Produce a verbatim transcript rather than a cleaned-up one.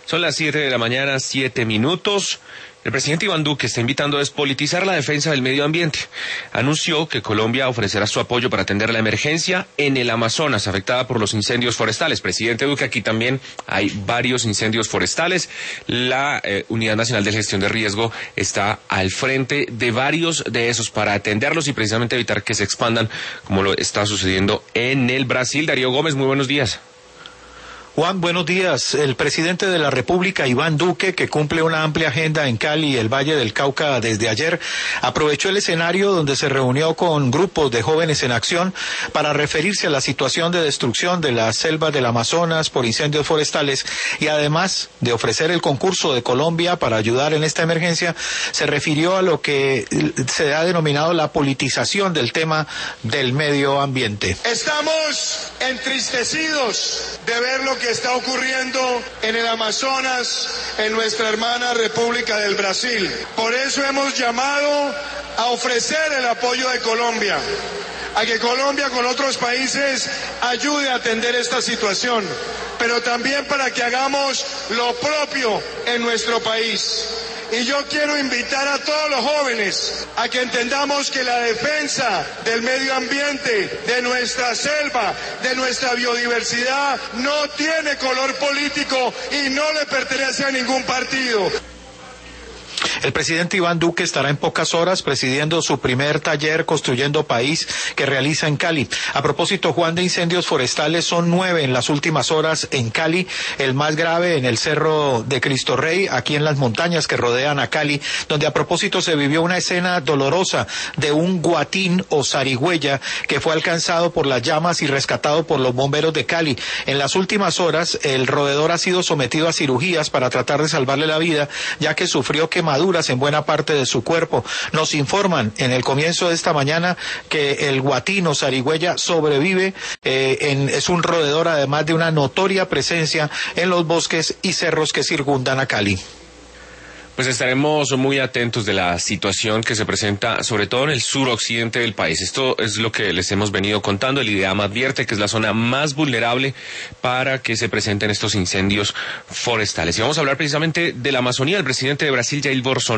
Son las siete de la mañana, siete minutos. El presidente Iván Duque está invitando a despolitizar la defensa del medio ambiente. Anunció que Colombia ofrecerá su apoyo para atender la emergencia en el Amazonas, afectada por los incendios forestales. Presidente Duque, aquí también hay varios incendios forestales. La eh, Unidad Nacional de Gestión de Riesgo está al frente de varios de esos para atenderlos y precisamente evitar que se expandan, como lo está sucediendo en el Brasil. Darío Gómez, muy buenos días. Juan, buenos días. El presidente de la República, Iván Duque, que cumple una amplia agenda en Cali y el Valle del Cauca desde ayer, aprovechó el escenario donde se reunió con grupos de jóvenes en acción para referirse a la situación de destrucción de las selvas del Amazonas por incendios forestales y además de ofrecer el concurso de Colombia para ayudar en esta emergencia, se refirió a lo que se ha denominado la politización del tema del medio ambiente. Estamos entristecidos de ver lo que está ocurriendo en el Amazonas, en nuestra hermana República del Brasil. Por eso hemos llamado a ofrecer el apoyo de Colombia, a que Colombia con otros países ayude a atender esta situación, pero también para que hagamos lo propio en nuestro país. Y yo quiero invitar a todos los jóvenes a que entendamos que la defensa del medio ambiente, de nuestra selva, de nuestra biodiversidad, no tiene color político y no le pertenece a ningún partido. El presidente Iván Duque estará en pocas horas presidiendo su primer taller Construyendo País que realiza en Cali. A propósito, Juan, de incendios forestales, son nueve en las últimas horas en Cali, el más grave en el Cerro de Cristo Rey, aquí en las montañas que rodean a Cali, donde a propósito se vivió una escena dolorosa de un guatín o zarigüeya que fue alcanzado por las llamas y rescatado por los bomberos de Cali. En las últimas horas, el roedor ha sido sometido a cirugías para tratar de salvarle la vida, ya que sufrió quemaduras en buena parte de su cuerpo. Nos informan en el comienzo de esta mañana que el guatín o zarigüeya sobrevive, eh, en, es un roedor además de una notoria presencia en los bosques y cerros que circundan a Cali. Pues estaremos muy atentos de la situación que se presenta, sobre todo en el suroccidente del país. Esto es lo que les hemos venido contando. El IDEAM advierte que es la zona más vulnerable para que se presenten estos incendios forestales. Y vamos a hablar precisamente de la Amazonía. El presidente de Brasil, Jair Bolsonaro,